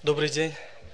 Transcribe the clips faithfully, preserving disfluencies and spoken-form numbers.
Добрый день.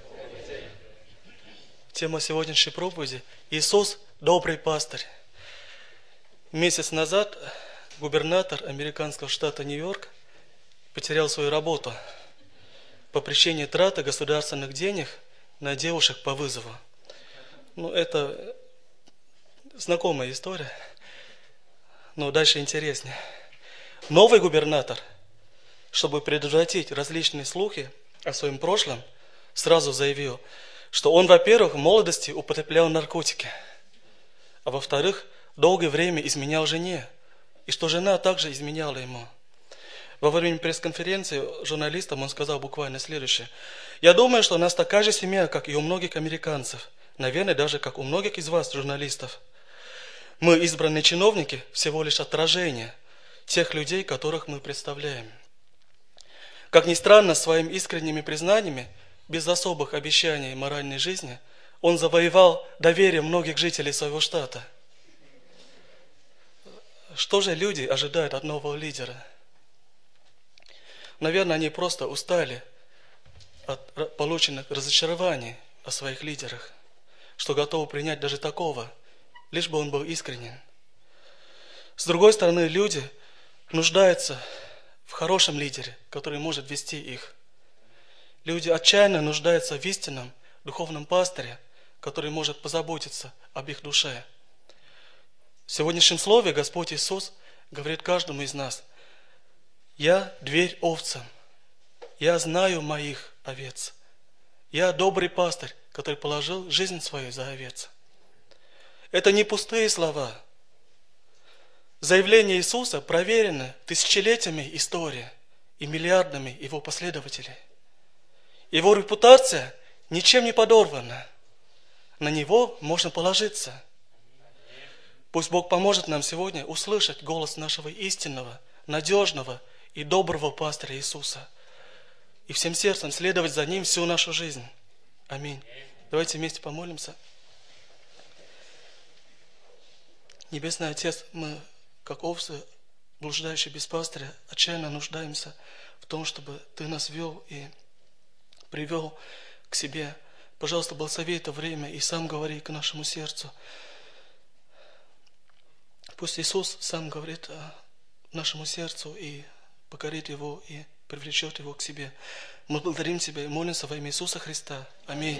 Тема сегодняшней проповеди – Иисус – добрый пастырь. Месяц назад губернатор американского штата Нью-Йорк потерял свою работу по причине траты государственных денег на девушек по вызову. Ну, это знакомая история, но дальше интереснее. Новый губернатор, чтобы предотвратить различные слухи о своем прошлом, сразу заявил, что он, во-первых, в молодости употреблял наркотики, а во-вторых, долгое время изменял жене, и что жена также изменяла ему. Во время пресс-конференции журналистам он сказал буквально следующее. «Я думаю, что у нас такая же семья, как и у многих американцев, наверное, даже как у многих из вас, журналистов. Мы, избранные чиновники, всего лишь отражение тех людей, которых мы представляем». Как ни странно, своими искренними признаниями, без особых обещаний моральной жизни, он завоевал доверие многих жителей своего штата. Что же люди ожидают от нового лидера? Наверное, они просто устали от полученных разочарований о своих лидерах, что готовы принять даже такого, лишь бы он был искренен. С другой стороны, люди нуждаются в хорошем лидере, который может вести их. Люди отчаянно нуждаются в истинном духовном пастыре, который может позаботиться об их душе. В сегодняшнем слове Господь Иисус говорит каждому из нас: «Я дверь овцам, я знаю моих овец, я добрый пастырь, который положил жизнь свою за овец». Это не пустые слова. Заявление Иисуса проверено тысячелетиями истории и миллиардами его последователей. Его репутация ничем не подорвана. На него можно положиться. Пусть Бог поможет нам сегодня услышать голос нашего истинного, надежного и доброго пастыря Иисуса и всем сердцем следовать за Ним всю нашу жизнь. Аминь. Давайте вместе помолимся. Небесный Отец, мы, как овцы, блуждающие без пастыря, отчаянно нуждаемся в том, чтобы Ты нас вел и привел к себе. Пожалуйста, благослови это время и сам говори к нашему сердцу. Пусть Иисус сам говорит нашему сердцу и покорит его, и привлечет его к себе. Мы благодарим Тебя и молимся во имя Иисуса Христа. Аминь.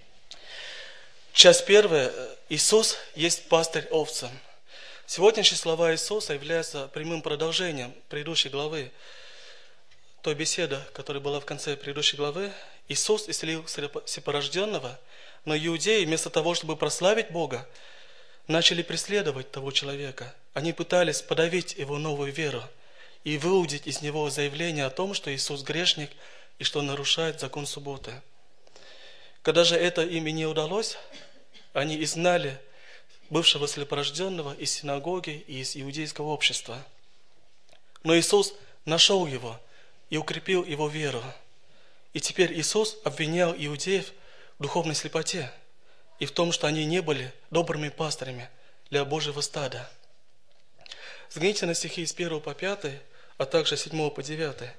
Часть первая. Иисус есть пастырь овцам. Сегодняшние слова Иисуса являются прямым продолжением предыдущей главы. Той беседы, которая была в конце предыдущей главы. Иисус исцелил слепорожденного, но иудеи вместо того, чтобы прославить Бога, начали преследовать того человека. Они пытались подавить его новую веру и выудить из него заявление о том, что Иисус грешник и что он нарушает закон субботы. Когда же это им и не удалось, они изгнали бывшего слепорожденного из синагоги и из иудейского общества. Но Иисус нашел его и укрепил его веру. И теперь Иисус обвинял иудеев в духовной слепоте и в том, что они не были добрыми пастырями для Божьего стада. Взгляните на стихи с первого по пятый, а также с седьмого по девятый.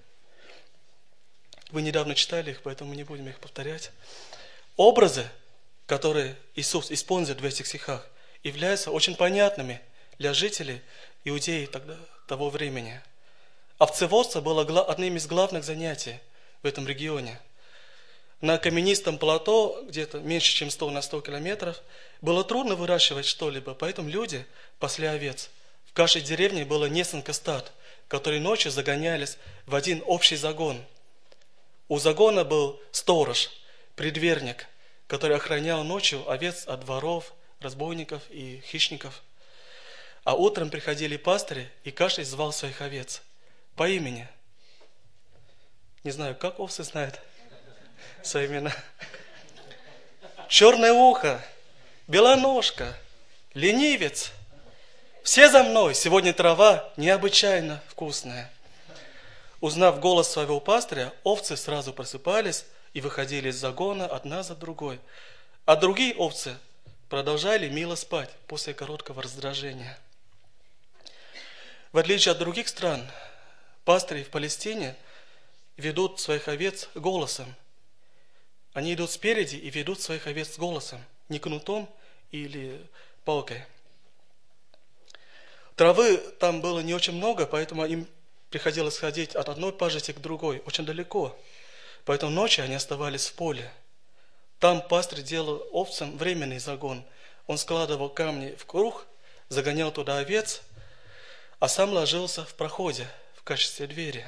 Вы недавно читали их, поэтому не будем их повторять. Образы, которые Иисус использует в этих стихах, являются очень понятными для жителей Иудеи тогда, того времени. Овцеводство было одним из главных занятий в этом регионе. На каменистом плато, где-то меньше, чем сто на сто километров, было трудно выращивать что-либо, поэтому люди пасли овец. В каждой деревне было несколько стад, которые ночью загонялись в один общий загон. У загона был сторож, предверник, который охранял ночью овец от воров, разбойников и хищников. А утром приходили пастыри, и каждый звал своих овец по имени. Не знаю, как овцы знают свои имена. Черное ухо, белоножка, ленивец. Все за мной, сегодня трава необычайно вкусная. Узнав голос своего пастыря, овцы сразу просыпались и выходили из загона одна за другой. А другие овцы продолжали мило спать после короткого раздражения. В отличие от других стран, пастыри в Палестине ведут своих овец голосом. Они идут спереди и ведут своих овец с голосом, не кнутом или палкой. Травы там было не очень много, поэтому им приходилось ходить от одной пажити к другой, очень далеко. Поэтому ночью они оставались в поле. Там пастырь делал овцам временный загон. Он складывал камни в круг, загонял туда овец, а сам ложился в проходе в качестве двери.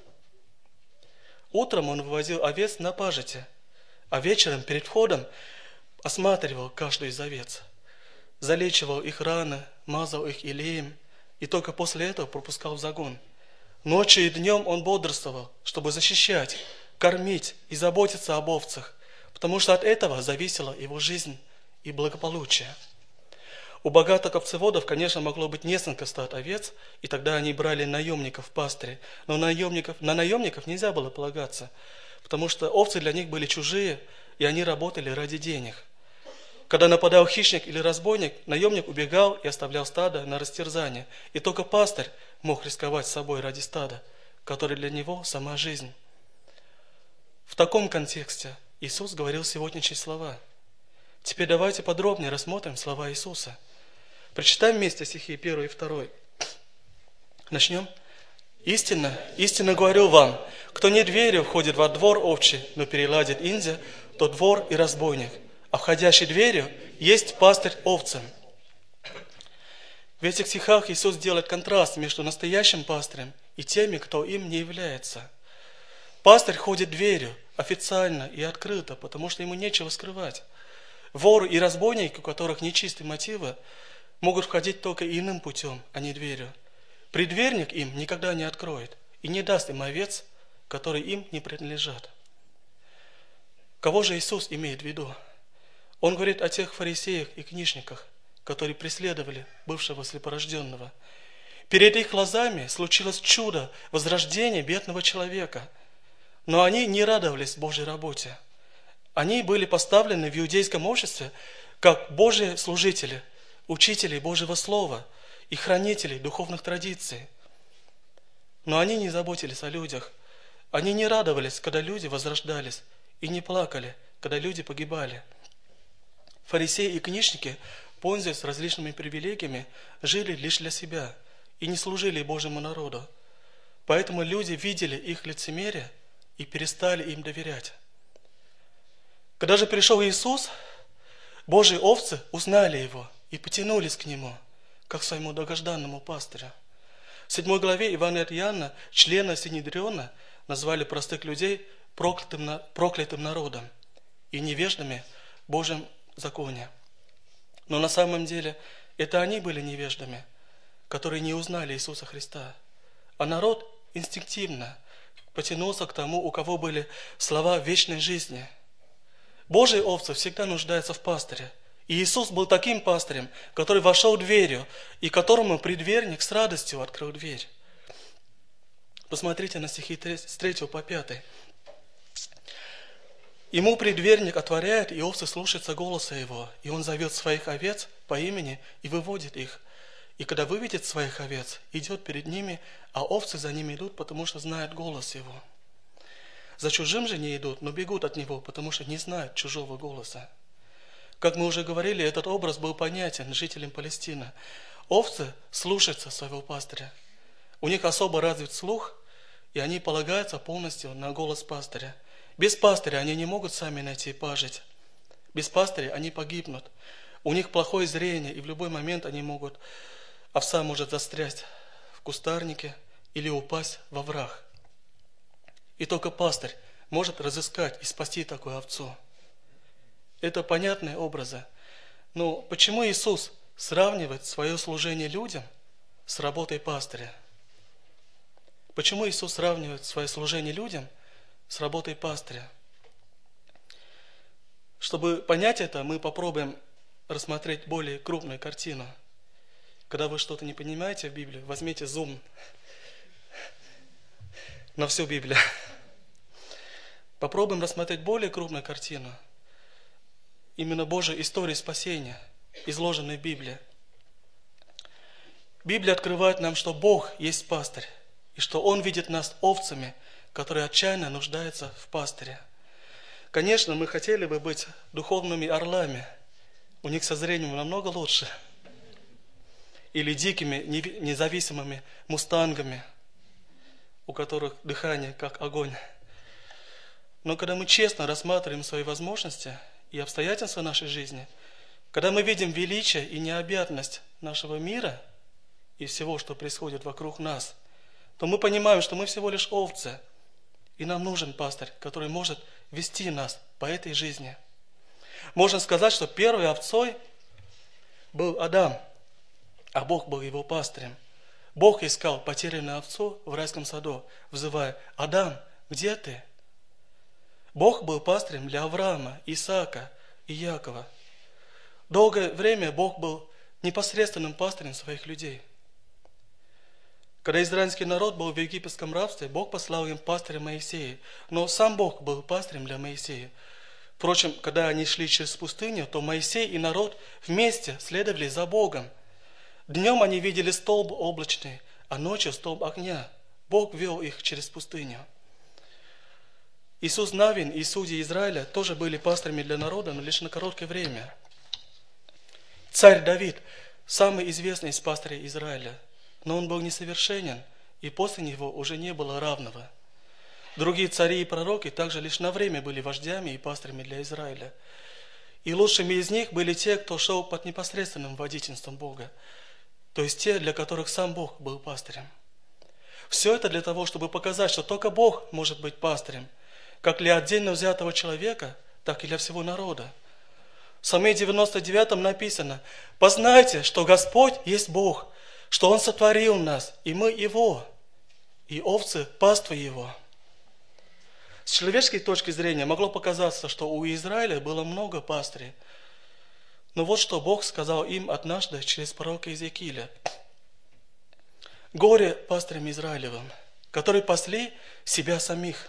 Утром он выводил овец на пажити, а вечером перед входом осматривал каждую из овец, залечивал их раны, мазал их илеем, и только после этого пропускал в загон. Ночью и днем он бодрствовал, чтобы защищать, кормить и заботиться об овцах, потому что от этого зависела его жизнь и благополучие. У богатых овцеводов, конечно, могло быть несколько стад овец, и тогда они брали наемников в пастыре. Но наемников, на наемников нельзя было полагаться, потому что овцы для них были чужие, и они работали ради денег. Когда нападал хищник или разбойник, наемник убегал и оставлял стадо на растерзание. И только пастырь мог рисковать собой ради стада, которое для него сама жизнь. В таком контексте Иисус говорил сегодняшние слова. Теперь давайте подробнее рассмотрим слова Иисуса. Прочитаем вместе стихи первый и второй. Начнем. «Истинно, истинно говорю вам, кто не дверью входит во двор овчий, но переладит инзя, то двор и разбойник, а входящий дверью есть пастырь овцам». В этих стихах Иисус делает контраст между настоящим пастырем и теми, кто им не является. Пастырь ходит дверью официально и открыто, потому что ему нечего скрывать. Воры и разбойники, у которых нечистые мотивы, могут входить только иным путем, а не дверью. Предверник им никогда не откроет и не даст им овец, которые им не принадлежат. Кого же Иисус имеет в виду? Он говорит о тех фарисеях и книжниках, которые преследовали бывшего слепорожденного. Перед их глазами случилось чудо возрождения бедного человека, но они не радовались Божьей работе. Они были поставлены в иудейском обществе как Божьи служители, учители Божьего Слова и хранители духовных традиций. Но они не заботились о людях. Они не радовались, когда люди возрождались, и не плакали, когда люди погибали. Фарисеи и книжники, пользуясь различными привилегиями, жили лишь для себя и не служили Божьему народу. Поэтому люди видели их лицемерие и перестали им доверять. Когда же пришел Иисус, Божьи овцы узнали Его и потянулись к Нему, как к своему долгожданному пастырю. В седьмой главе Евангелия от Иоанна члены Синедриона назвали простых людей проклятым, проклятым народом и невеждами в Божьем законе. Но на самом деле это они были невеждами, которые не узнали Иисуса Христа. А народ инстинктивно потянулся к тому, у кого были слова вечной жизни. Божьи овцы всегда нуждаются в пастыре. И Иисус был таким пастырем, который вошел дверью, и которому предверник с радостью открыл дверь. Посмотрите на стихи с третьего по пятый. Ему предверник отворяет, и овцы слушаются голоса его, и он зовет своих овец по имени и выводит их. И когда выведет своих овец, идет перед ними, а овцы за ними идут, потому что знают голос его. За чужим же не идут, но бегут от него, потому что не знают чужого голоса. Как мы уже говорили, этот образ был понятен жителям Палестины. Овцы слушаются своего пастыря. У них особо развит слух, и они полагаются полностью на голос пастыря. Без пастыря они не могут сами найти пажить. Без пастыря они погибнут. У них плохое зрение, и в любой момент они могут, овца может застрять в кустарнике или упасть во враг. И только пастырь может разыскать и спасти такую овцу. Это понятные образы. Но почему Иисус сравнивает свое служение людям с работой пастыря? Почему Иисус сравнивает свое служение людям с работой пастыря? Чтобы понять это, мы попробуем рассмотреть более крупную картину. Когда вы что-то не понимаете в Библии, возьмите зум на всю Библию. Попробуем рассмотреть более крупную картину. Именно Божьей истории спасения, изложенной в Библии. Библия открывает нам, что Бог есть пастырь, и что Он видит нас овцами, которые отчаянно нуждаются в пастыре. Конечно, мы хотели бы быть духовными орлами. У них со зрением намного лучше. Или дикими, независимыми мустангами, у которых дыхание как огонь. Но когда мы честно рассматриваем свои возможности и обстоятельства нашей жизни, когда мы видим величие и необъятность нашего мира и всего, что происходит вокруг нас, то мы понимаем, что мы всего лишь овцы, и нам нужен пастырь, который может вести нас по этой жизни. Можно сказать, что первой овцой был Адам, а Бог был его пастырем. Бог искал потерянную овцу в райском саду, взывая: «Адам, где ты?» Бог был пастырем для Авраама, Исаака и Якова. Долгое время Бог был непосредственным пастырем своих людей. Когда израильский народ был в египетском рабстве, Бог послал им пастыря Моисея, но сам Бог был пастырем для Моисея. Впрочем, когда они шли через пустыню, то Моисей и народ вместе следовали за Богом. Днем они видели столб облачный, а ночью столб огня. Бог вел их через пустыню. Иисус Навин и судьи Израиля тоже были пастырями для народа, но лишь на короткое время. Царь Давид – самый известный из пастырей Израиля, но он был несовершенен, и после него уже не было равного. Другие цари и пророки также лишь на время были вождями и пастырями для Израиля. И лучшими из них были те, кто шел под непосредственным водительством Бога, то есть те, для которых сам Бог был пастырем. Все это для того, чтобы показать, что только Бог может быть пастырем, как для отдельно взятого человека, так и для всего народа. В Псалме девяносто девятом написано: «Познайте, что Господь есть Бог, что Он сотворил нас, и мы Его, и овцы паствы Его». С человеческой точки зрения могло показаться, что у Израиля было много пастырей. Но вот что Бог сказал им однажды через пророка Иезекииля: «Горе пастырям Израилевым, которые пасли себя самих.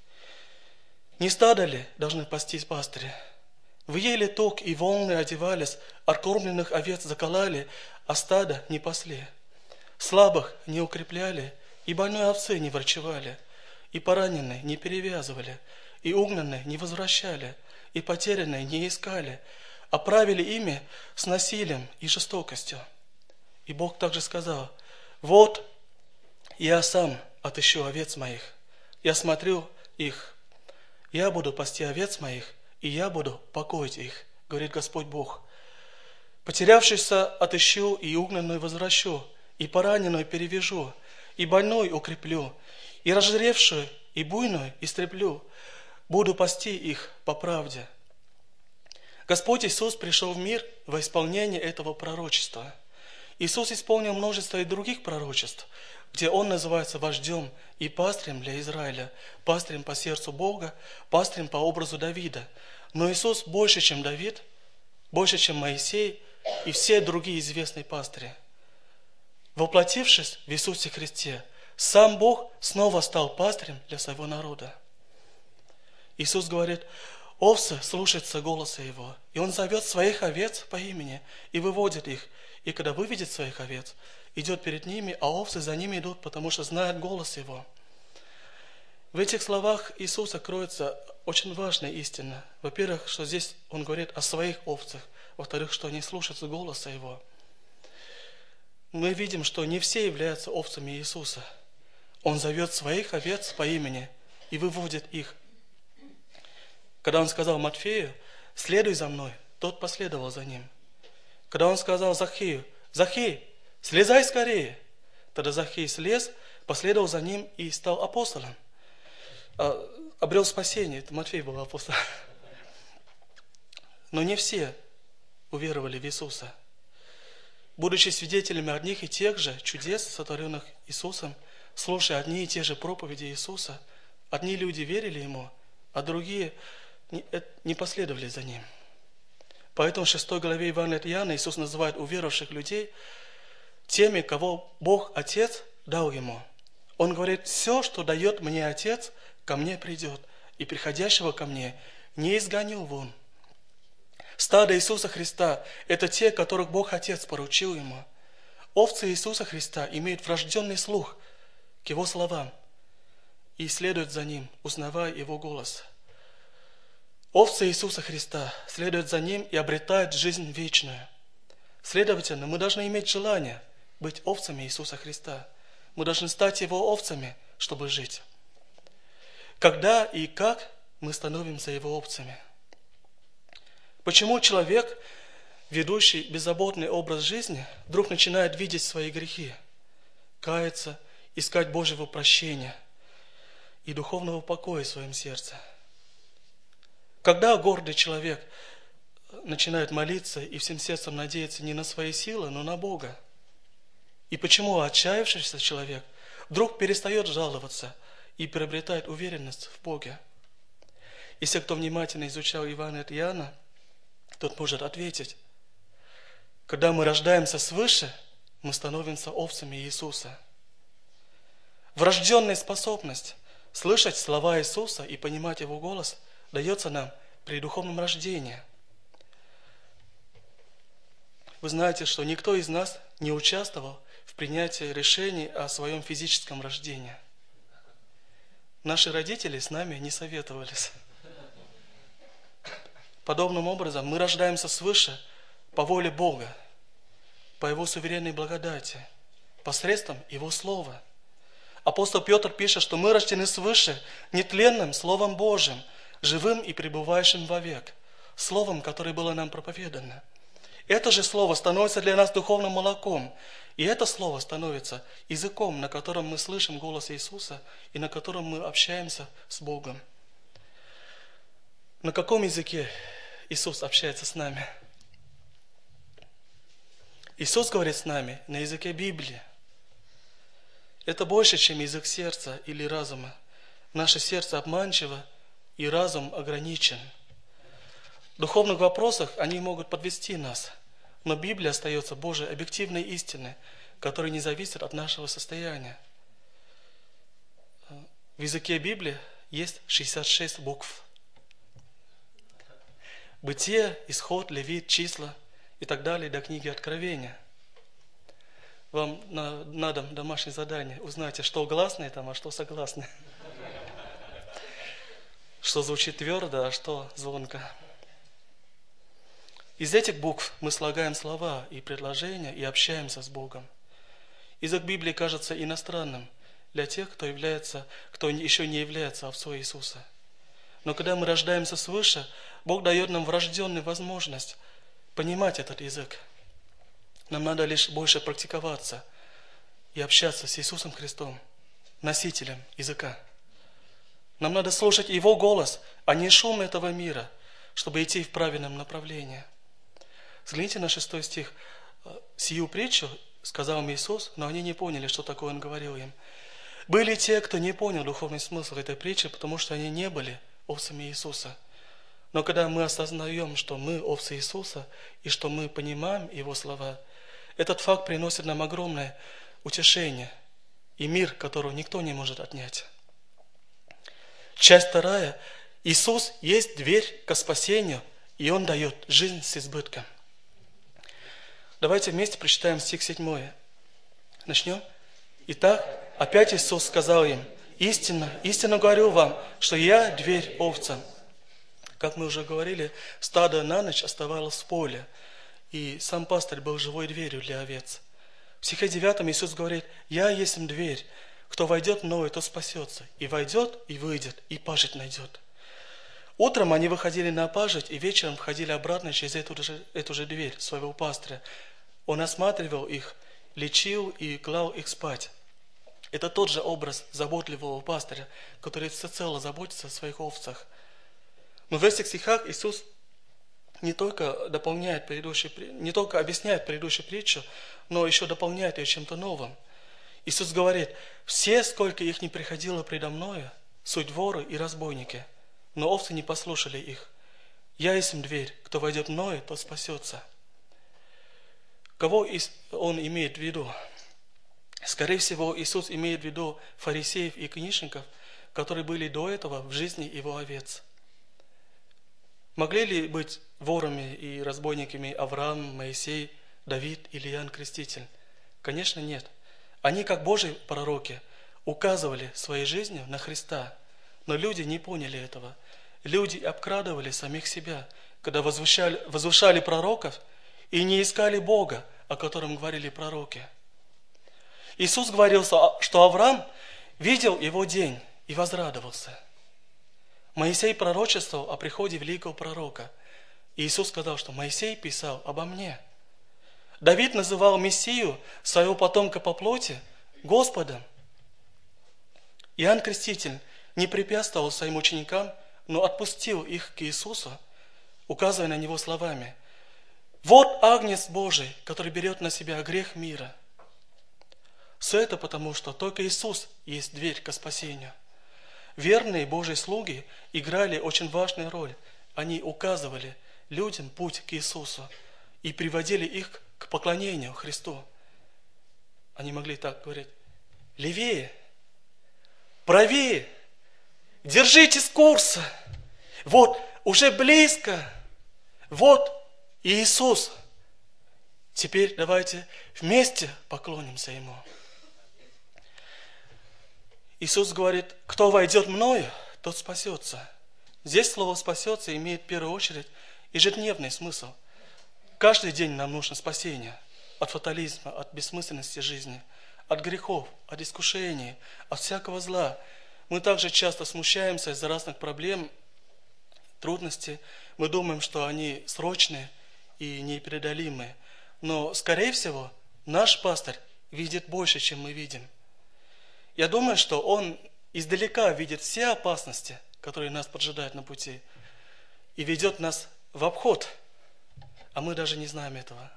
Не стадо ли должны пастись пастыри? Вы ели ток и волны одевались, откормленных овец закололи, а стадо не пасли. Слабых не укрепляли, и больной овцы не врачевали, и пораненные не перевязывали, и угнанные не возвращали, и потерянные не искали, а правили ими с насилием и жестокостью». И Бог также сказал: «Вот я сам отыщу овец моих, я смотрю их, я буду пасти овец моих, и я буду покоить их, говорит Господь Бог. Потерявшийся отыщу, и угнанную возвращу, и пораненную перевяжу, и больной укреплю, и разжиревшую, и буйную истреблю, буду пасти их по правде». Господь Иисус пришел в мир во исполнение этого пророчества. Иисус исполнил множество и других пророчеств, где Он называется вождем и пастырем для Израиля, пастырем по сердцу Бога, пастырем по образу Давида. Но Иисус больше, чем Давид, больше, чем Моисей и все другие известные пастыри. Воплотившись в Иисусе Христе, сам Бог снова стал пастырем для своего народа. Иисус говорит: «Овцы слушаются голоса Его, и Он зовет своих овец по имени и выводит их. И когда выведет своих овец, идет перед ними, а овцы за ними идут, потому что знают голос Его». В этих словах Иисуса кроется очень важная истина. Во-первых, что здесь Он говорит о своих овцах. Во-вторых, что они слушаются голоса Его. Мы видим, что не все являются овцами Иисуса. Он зовет своих овец по имени и выводит их. Когда Он сказал Матфею: «Следуй за мной», тот последовал за Ним. Когда Он сказал Захею: «Захей, слезай скорее», тогда Захей слез, последовал за Ним и стал апостолом. Обрел спасение. Это Матфей был апостолом. Но не все уверовали в Иисуса. Будучи свидетелями одних и тех же чудес, сотворенных Иисусом, слушая одни и те же проповеди Иисуса, одни люди верили Ему, а другие не последовали за Ним. Поэтому в шестой главе Евангелия от Иоанна Иисус называет уверовавших людей теми, кого Бог Отец дал Ему. Он говорит: «Все, что дает мне Отец, ко мне придет, и приходящего ко мне не изгоню вон». Стадо Иисуса Христа – это те, которых Бог Отец поручил Ему. Овцы Иисуса Христа имеют врожденный слух к Его словам и следуют за Ним, узнавая Его голос. Овцы Иисуса Христа следуют за Ним и обретают жизнь вечную. Следовательно, мы должны иметь желание быть овцами Иисуса Христа. Мы должны стать Его овцами, чтобы жить. Когда и как мы становимся Его овцами? Почему человек, ведущий беззаботный образ жизни, вдруг начинает видеть свои грехи, каяться, искать Божьего прощения и духовного покоя в своем сердце? Когда гордый человек начинает молиться и всем сердцем надеяться не на свои силы, но на Бога? И почему отчаявшийся человек вдруг перестает жаловаться и приобретает уверенность в Боге? Если кто внимательно изучал Евангелие от Иоанна, тот может ответить: когда мы рождаемся свыше, мы становимся овцами Иисуса. Врожденная способность слышать слова Иисуса и понимать Его голос дается нам при духовном рождении. Вы знаете, что никто из нас не участвовал в принятии решений о своем физическом рождении. Наши родители с нами не советовались. Подобным образом мы рождаемся свыше по воле Бога, по Его суверенной благодати, посредством Его Слова. Апостол Петр пишет, что мы рождены свыше нетленным Словом Божьим, живым и пребывающим вовек, Словом, которое было нам проповедано. Это же Слово становится для нас духовным молоком, и это Слово становится языком, на котором мы слышим голос Иисуса и на котором мы общаемся с Богом. На каком языке Иисус общается с нами? Иисус говорит с нами на языке Библии. Это больше, чем язык сердца или разума. Наше сердце обманчиво, и разум ограничен. В духовных вопросах они могут подвести нас, но Библия остается Божьей объективной истиной, которая не зависит от нашего состояния. В языке Библии есть шестьдесят шесть букв. Бытие, Исход, Левит, Числа и так далее до книги Откровения. Вам на, на дом домашнее задание. Узнайте, что гласное там, а что согласное. Что звучит твердо, а что звонко. Из этих букв мы слагаем слова и предложения и общаемся с Богом. Язык Библии кажется иностранным для тех, кто является, кто еще не является овцой Иисуса. Но когда мы рождаемся свыше, Бог дает нам врожденную возможность понимать этот язык. Нам надо лишь больше практиковаться и общаться с Иисусом Христом, носителем языка. Нам надо слушать Его голос, а не шум этого мира, чтобы идти в правильном направлении. Взгляните на шестой стих. «Сию притчу сказал им Иисус, но они не поняли, что такое Он говорил им». Были те, кто не понял духовный смысл этой притчи, потому что они не были овцами Иисуса. Но когда мы осознаем, что мы овцы Иисуса, и что мы понимаем Его слова, этот факт приносит нам огромное утешение и мир, которого никто не может отнять. Часть вторая. Иисус есть дверь к спасению, и Он дает жизнь с избытком. Давайте вместе прочитаем стих седьмой. Начнем. Итак, опять Иисус сказал им: истинно, истинно говорю вам, что я дверь овцам. Как мы уже говорили, стадо на ночь оставалось в поле, и сам пастырь был живой дверью для овец. В стихе девятом Иисус говорит: я есть дверь, кто войдет мною, тот спасется, и войдет, и выйдет, и пажить найдет. Утром они выходили на пажить, и вечером входили обратно через эту же, эту же дверь своего пастыря. Он осматривал их, лечил и клал их спать. Это тот же образ заботливого пастыря, который всецело заботится о своих овцах. Но в этих стихах Иисус не только дополняет предыдущую, не только объясняет предыдущую притчу, но еще дополняет ее чем-то новым. Иисус говорит: все, сколько их не приходило предо мною, суть воры и разбойники, но овцы не послушали их. Я есть дверь, кто войдет мною, тот спасется. Кого Он имеет в виду? Скорее всего, Иисус имеет в виду фарисеев и книжников, которые были до этого в жизни Его овец. Могли ли быть ворами и разбойниками Авраам, Моисей, Давид или Иоанн Креститель? Конечно, нет. Они, как Божьи пророки, указывали своей жизнью на Христа, но люди не поняли этого. люди обкрадывали самих себя, когда возвышали, возвышали пророков и не искали Бога, о котором говорили пророки. Иисус говорил, что Авраам видел его день и возрадовался. Моисей пророчествовал о приходе великого пророка. И Иисус сказал, что Моисей писал обо мне. Давид называл Мессию, своего потомка по плоти, Господом. Иоанн Креститель не препятствовал своим ученикам, но отпустил их к Иисусу, указывая на Него словами: «Вот Агнец Божий, который берет на себя грех мира». Все это потому, что только Иисус есть дверь к спасению. Верные Божьи слуги играли очень важную роль. Они указывали людям путь к Иисусу и приводили их к поклонению Христу. Они могли так говорить: левее, правее, держитесь курса, вот уже близко, вот Иисус. Теперь давайте вместе поклонимся Ему. Иисус говорит: кто войдет мною, тот спасется. Здесь слово «спасется» имеет в первую очередь ежедневный смысл. Каждый день нам нужно спасение от фатализма, от бессмысленности жизни, от грехов, от искушений, от всякого зла. Мы также часто смущаемся из-за разных проблем, трудностей. Мы думаем, что они срочные и непреодолимые. Но, скорее всего, наш пастырь видит больше, чем мы видим. Я думаю, что он издалека видит все опасности, которые нас поджидают на пути, и ведет нас в обход, а мы даже не знаем этого.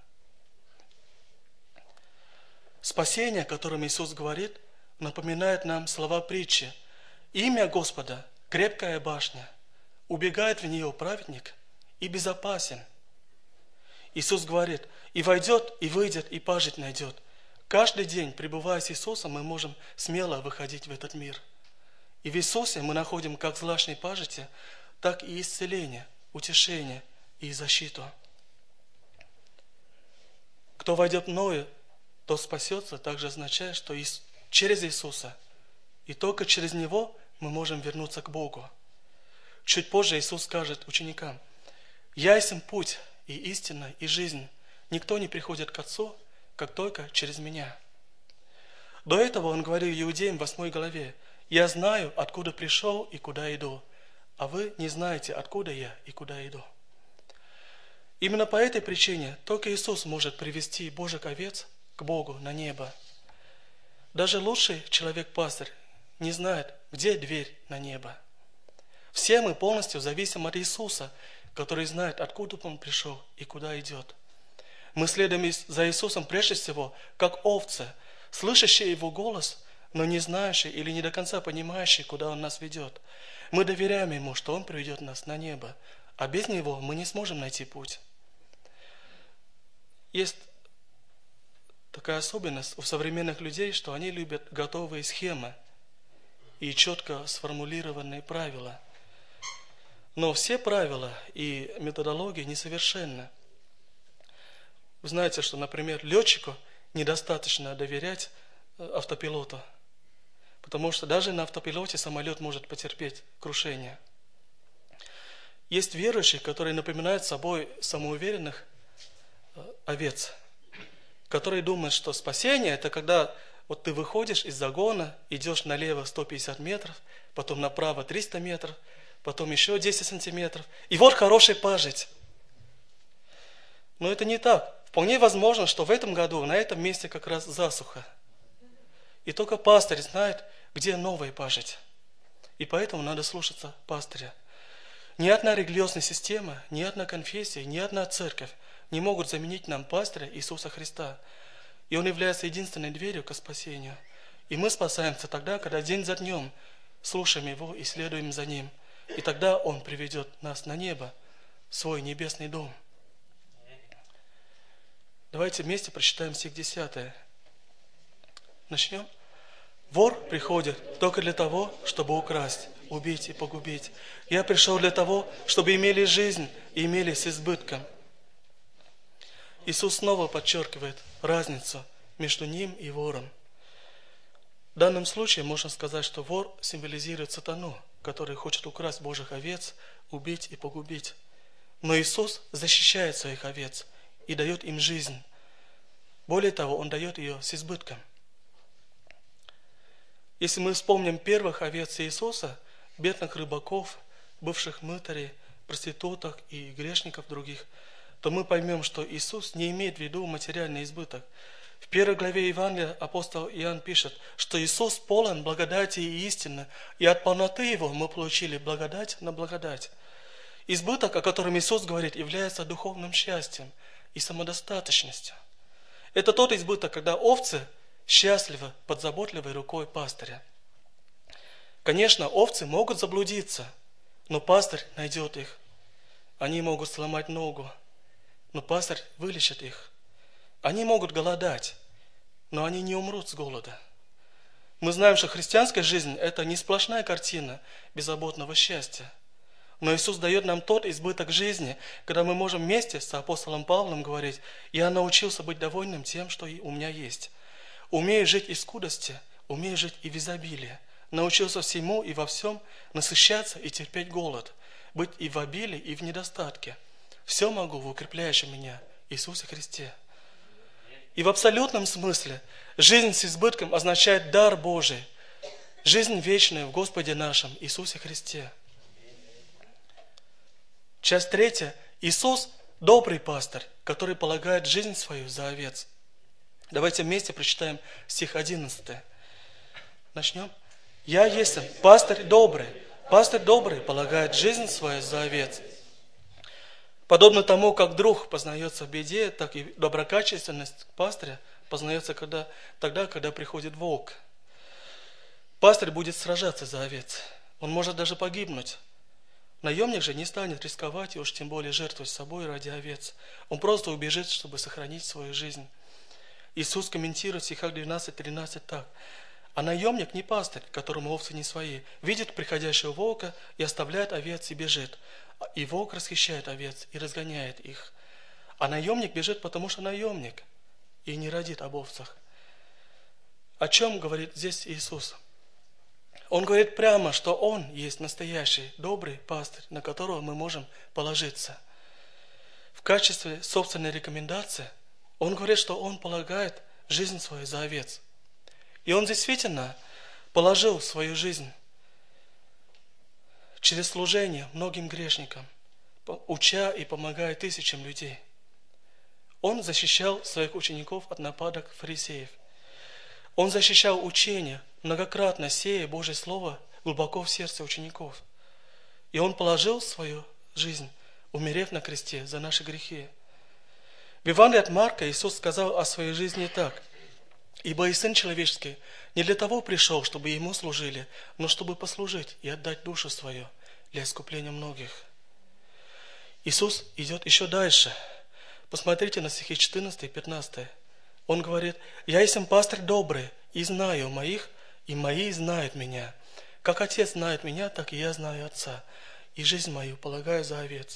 Спасение, о котором Иисус говорит, напоминает нам слова притчи: «Имя Господа – крепкая башня, убегает в нее праведник и безопасен». Иисус говорит: «И войдет, и выйдет, и пажить найдет». Каждый день, пребывая с Иисусом, мы можем смело выходить в этот мир. И в Иисусе мы находим как злачные пажити, так и исцеление, утешение и защиту. Кто войдет мною, тот спасется, также означает, что через Иисуса и только через Него мы можем вернуться к Богу. Чуть позже Иисус скажет ученикам: «Я есть путь и истина и жизнь. Никто не приходит к Отцу, как только через меня». До этого Он говорил иудеям в восьмой главе: «Я знаю, откуда пришел и куда иду, а вы не знаете, откуда я и куда иду». Именно по этой причине только Иисус может привести Божьих овец к Богу на небо. Даже лучший человек-пастырь не знает, где дверь на небо. Все мы полностью зависим от Иисуса, который знает, откуда Он пришел и куда идет. Мы следуем за Иисусом прежде всего, как овцы, слышащие Его голос, но не знающие или не до конца понимающие, куда Он нас ведет. Мы доверяем Ему, что Он приведет нас на небо, а без Него мы не сможем найти путь. Есть такая особенность у современных людей, что они любят готовые схемы и четко сформулированные правила. Но все правила и методологии несовершенны. Вы знаете, что, например, летчику недостаточно доверять автопилоту, потому что даже на автопилоте самолет может потерпеть крушение. Есть верующие, которые напоминают собой самоуверенных овец, которые думают, что спасение – это когда вот ты выходишь из загона, идешь налево сто пятьдесят метров, потом направо триста метров, потом еще десять сантиметров, и вот хороший пажить. Но это не так. Вполне возможно, что в этом году на этом месте как раз засуха. И только пастырь знает, где новая пажить. И поэтому надо слушаться пастыря. Ни одна религиозная система, ни одна конфессия, ни одна церковь не могут заменить нам пастыря Иисуса Христа. И Он является единственной дверью к спасению. И мы спасаемся тогда, когда день за днем слушаем Его и следуем за Ним. И тогда Он приведет нас на небо, в свой небесный дом. Давайте вместе прочитаем стих десятый. Начнем. «Вор приходит только для того, чтобы украсть, убить и погубить. Я пришел для того, чтобы имели жизнь и имели с избытком». Иисус снова подчеркивает разницу между Ним и вором. В данном случае можно сказать, что вор символизирует сатану, который хочет украсть Божьих овец, убить и погубить. Но Иисус защищает своих овец и дает им жизнь. Более того, Он дает ее с избытком. Если мы вспомним первых овец Иисуса, бедных рыбаков, бывших мытарей, проституток и грешников других, то мы поймем, что Иисус не имеет в виду материальный избыток. В первой главе Евангелия апостол Иоанн пишет, что Иисус полон благодати и истины, и от полноты Его мы получили благодать на благодать. Избыток, о котором Иисус говорит, является духовным счастьем и самодостаточностью. Это тот избыток, когда овцы счастливы под заботливой рукой пастыря. Конечно, овцы могут заблудиться, но пастырь найдет их. Они могут сломать ногу, но пастырь вылечит их. Они могут голодать, но они не умрут с голода. Мы знаем, что христианская жизнь – это не сплошная картина беззаботного счастья. Но Иисус дает нам тот избыток жизни, когда мы можем вместе с апостолом Павлом говорить: «Я научился быть довольным тем, что и у меня есть. Умею жить и в скудости, умею жить и в изобилии. Научился всему и во всем насыщаться и терпеть голод, быть и в обилии, и в недостатке. Все могу в укрепляющем меня Иисусе Христе». И в абсолютном смысле жизнь с избытком означает дар Божий, жизнь вечная в Господе нашем Иисусе Христе. Часть третья. Иисус – добрый пастырь, который полагает жизнь свою за овец. Давайте вместе прочитаем стих одиннадцатый. Начнем. «Я есть пастырь добрый, пастырь добрый полагает жизнь свою за овец». Подобно тому, как друг познается в беде, так и доброкачественность пастыря познается когда, тогда, когда приходит волк. Пастырь будет сражаться за овец. Он может даже погибнуть. Наемник же не станет рисковать и уж тем более жертвовать собой ради овец. Он просто убежит, чтобы сохранить свою жизнь. Иисус комментирует в стихах двенадцать-тринадцать так. «А наемник не пастырь, которому овцы не свои, видит приходящего волка и оставляет овец и бежит. И волк расхищает овец и разгоняет их. А наемник бежит, потому что наемник, и не родит об овцах». О чем говорит здесь Иисус? Он говорит прямо, что Он есть настоящий, добрый пастырь, на которого мы можем положиться. В качестве собственной рекомендации Он говорит, что Он полагает жизнь свою за овец. И Он действительно положил свою жизнь через служение многим грешникам, уча и помогая тысячам людей. Он защищал своих учеников от нападок фарисеев. Он защищал учение, многократно сея Божье Слово глубоко в сердце учеников. И Он положил свою жизнь, умерев на кресте за наши грехи. В Евангелии от Марка Иисус сказал о своей жизни так: «Ибо и Сын Человеческий не для того пришел, чтобы Ему служили, но чтобы послужить и отдать душу свою для искупления многих». Иисус идет еще дальше. Посмотрите на стихи четырнадцатый и пятнадцатый. Он говорит: «Я есть пастырь добрый, и знаю моих, и мои знают меня. Как Отец знает меня, так и я знаю Отца, и жизнь мою полагаю за овец».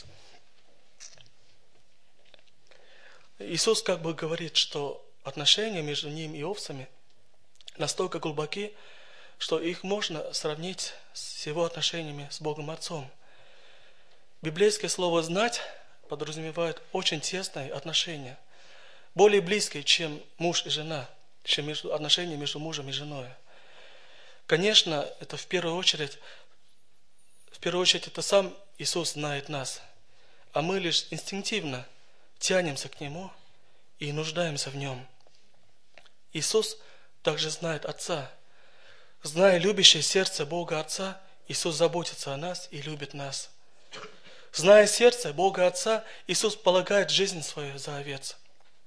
Иисус как бы говорит, что отношения между Ним и овцами настолько глубоки, что их можно сравнить с Его отношениями с Богом Отцом. Библейское слово «знать» подразумевает очень тесные отношения, более близкие, чем муж и жена, чем между, отношения между мужем и женой. Конечно, это в первую очередь, в первую очередь это сам Иисус знает нас, а мы лишь инстинктивно тянемся к Нему и нуждаемся в Нем. Иисус также знает Отца. Зная любящее сердце Бога Отца, Иисус заботится о нас и любит нас. Зная сердце Бога Отца, Иисус полагает жизнь свою за овец.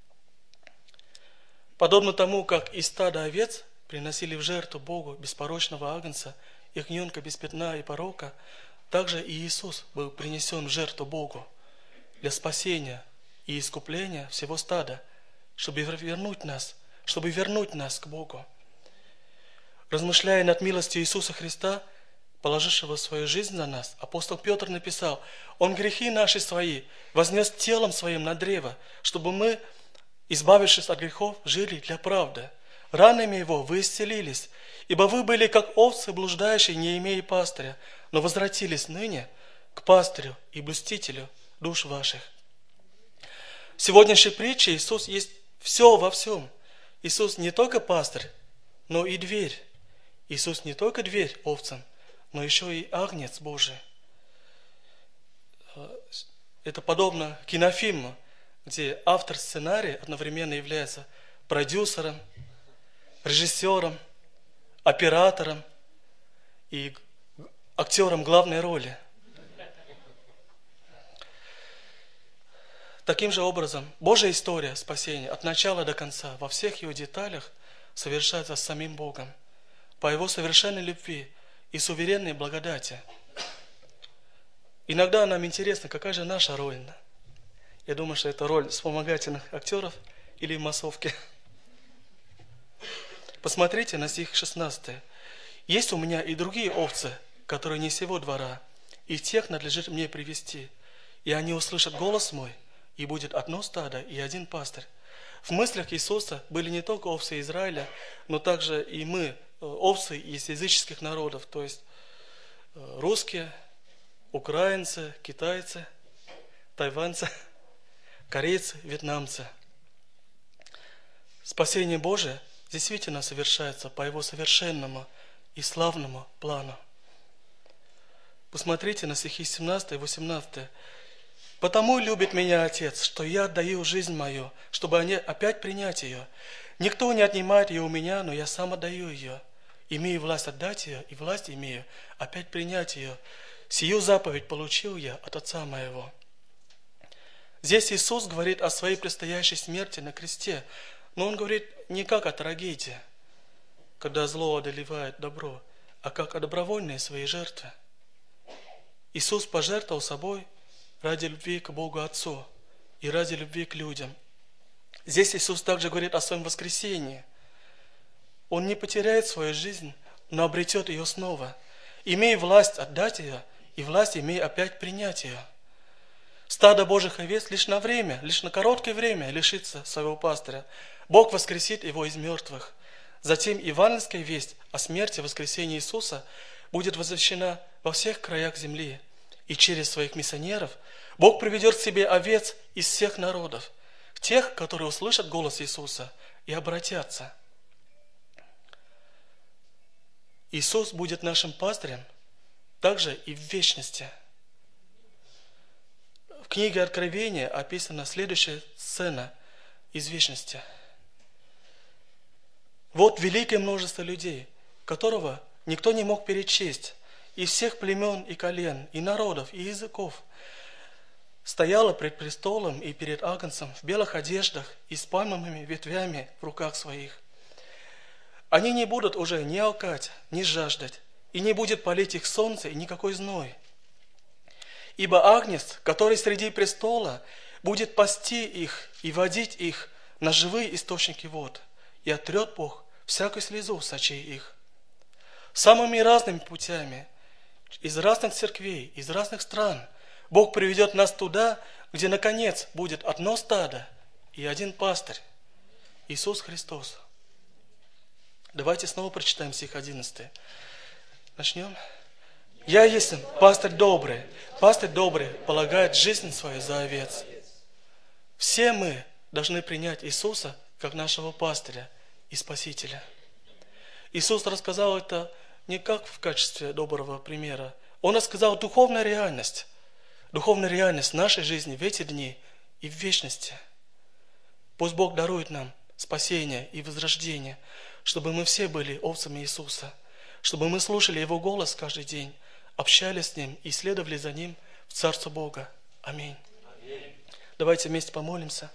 Подобно тому, как из стада овец приносили в жертву Богу беспорочного агнца, ягненка без пятна и порока, также и Иисус был принесен в жертву Богу для спасения и искупления всего стада, чтобы вернуть нас, чтобы вернуть нас к Богу. Размышляя над милостью Иисуса Христа, положившего свою жизнь за нас, апостол Петр написал: «Он грехи наши свои вознес телом своим на древо, чтобы мы, избавившись от грехов, жили для правды. Ранами Его вы исцелились, ибо вы были как овцы блуждающие, не имея пастыря, но возвратились ныне к пастырю и блюстителю душ ваших. В сегодняшней притче Иисус есть все во всем. Иисус не только пастырь, но и дверь. Иисус не только дверь овцам, но еще и агнец Божий. Это подобно кинофильму, где автор сценария одновременно является продюсером, режиссером, оператором и актером главной роли. Таким же образом, Божья история спасения от начала до конца во всех ее деталях совершается с самим Богом, по Его совершенной любви и суверенной благодати. Иногда нам интересно, какая же наша роль. Я думаю, что это роль вспомогательных актеров или массовки. Посмотрите на стих шестнадцатый. «Есть у меня и другие овцы, которые не сего двора, и тех надлежит мне привести, и они услышат голос мой, и будет одно стадо и один пастырь». В мыслях Иисуса были не только овцы Израиля, но также и мы, овцы из языческих народов, то есть русские, украинцы, китайцы, тайваньцы, корейцы, вьетнамцы. Спасение Божие действительно совершается по Его совершенному и славному плану. Посмотрите на стихи семнадцатый и восемнадцатый. «Потому любит меня Отец, что я отдаю жизнь мою, чтобы они опять принять ее. Никто не отнимает ее у меня, но я сам отдаю ее. Имею власть отдать ее, и власть имею опять принять ее. Сию заповедь получил я от Отца моего». Здесь Иисус говорит о своей предстоящей смерти на кресте, но Он говорит не как о трагедии, когда зло одолевает добро, а как о добровольной своей жертве. Иисус пожертвовал собой ради любви к Богу Отцу и ради любви к людям. Здесь Иисус также говорит о своем воскресении. Он не потеряет свою жизнь, но обретет ее снова, имея власть отдать ее и власть имея опять принять ее. Стадо Божьих овец лишь на время, лишь на короткое время лишится своего пастыря. Бог воскресит его из мертвых. Затем евангельская весть о смерти и воскресении Иисуса будет возвещена во всех краях земли. И через своих миссионеров Бог приведет к себе овец из всех народов, тех, которые услышат голос Иисуса и обратятся. Иисус будет нашим пастырем также и в вечности. В книге Откровения описана следующая сцена из вечности. Вот великое множество людей, которого никто не мог перечесть, из всех племен и колен, и народов, и языков, стояло пред престолом и перед Агнцем в белых одеждах и с пальмовыми ветвями в руках своих. Они не будут уже ни алкать, ни жаждать, и не будет палить их солнце и никакой зной. Ибо Агнец, который среди престола, будет пасти их и водить их на живые источники вод, и отрет Бог всякую слезу с очей их. Самыми разными путями, из разных церквей, из разных стран, Бог приведет нас туда, где, наконец, будет одно стадо и один пастырь, Иисус Христос. Давайте снова прочитаем стих одиннадцатый. Начнем. «Я есть пастырь добрый, пастырь добрый полагает жизнь свою за овец». Все мы должны принять Иисуса как нашего пастыря и Спасителя. Иисус рассказал это не как в качестве доброго примера. Он рассказал духовную реальность, духовную реальность нашей жизни в эти дни и в вечности. Пусть Бог дарует нам спасение и возрождение, чтобы мы все были овцами Иисуса, чтобы мы слушали Его голос каждый день, общались с Ним и следовали за Ним в Царство Бога. Аминь. Аминь. Давайте вместе помолимся.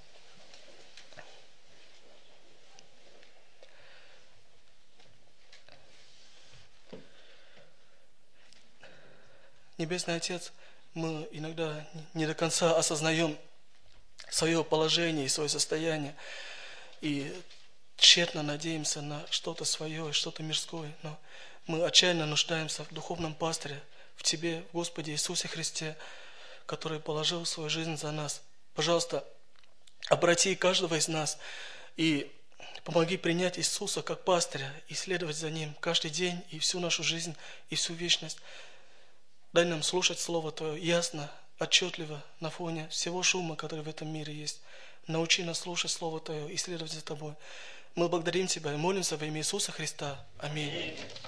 Небесный Отец, мы иногда не до конца осознаем свое положение и свое состояние, и тщетно надеемся на что-то свое, что-то мирское, но мы отчаянно нуждаемся в духовном пастыре, в Тебе, в Господе Иисусе Христе, который положил свою жизнь за нас. Пожалуйста, обрати каждого из нас и помоги принять Иисуса как пастыря и следовать за Ним каждый день и всю нашу жизнь, и всю вечность. Дай нам слушать Слово Твое ясно, отчетливо, на фоне всего шума, который в этом мире есть. Научи нас слушать Слово Твое и следовать за Тобой. Мы благодарим Тебя и молимся во имя Иисуса Христа. Аминь.